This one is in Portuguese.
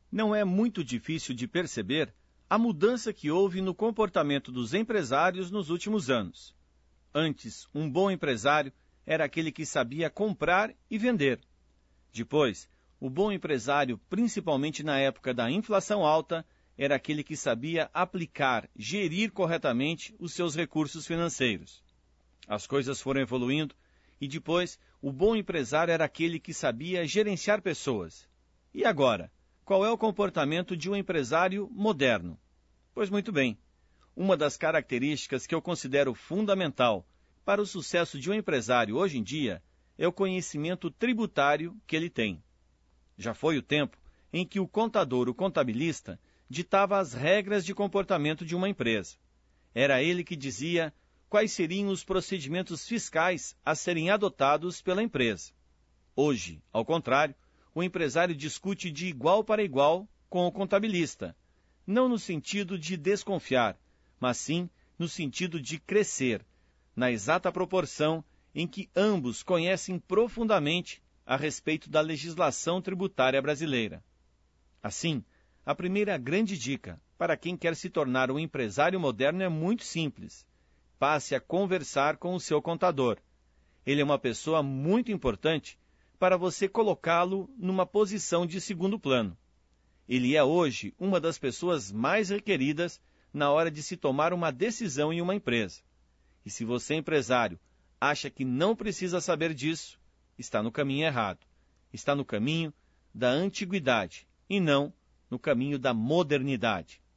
Não é muito difícil de perceber a mudança que houve no comportamento dos empresários nos últimos anos. Antes, um bom empresário era aquele que sabia comprar e vender. Depois, o bom empresário, principalmente na época da inflação alta, era aquele que sabia aplicar, gerir corretamente os seus recursos financeiros. As coisas foram evoluindo e depois o bom empresário era aquele que sabia gerenciar pessoas. E agora, qual é o comportamento de um empresário moderno? Pois muito bem, uma das características que eu considero fundamental para o sucesso de um empresário hoje em dia é o conhecimento tributário que ele tem. Já foi o tempo em que o contador, o contabilista, ditava as regras de comportamento de uma empresa. Era ele que dizia quais seriam os procedimentos fiscais a serem adotados pela empresa. Hoje, ao contrário, o empresário discute de igual para igual com o contabilista, não no sentido de desconfiar, mas sim no sentido de crescer, na exata proporção em que ambos conhecem profundamente a respeito da legislação tributária brasileira. Assim, a primeira grande dica para quem quer se tornar um empresário moderno é muito simples. Passe a conversar com o seu contador. Ele é uma pessoa muito importante para você colocá-lo numa posição de segundo plano. Ele é hoje uma das pessoas mais requeridas na hora de se tomar uma decisão em uma empresa. E se você, empresário, acha que não precisa saber disso, está no caminho errado. Está no caminho da antiguidade e não no caminho da modernidade.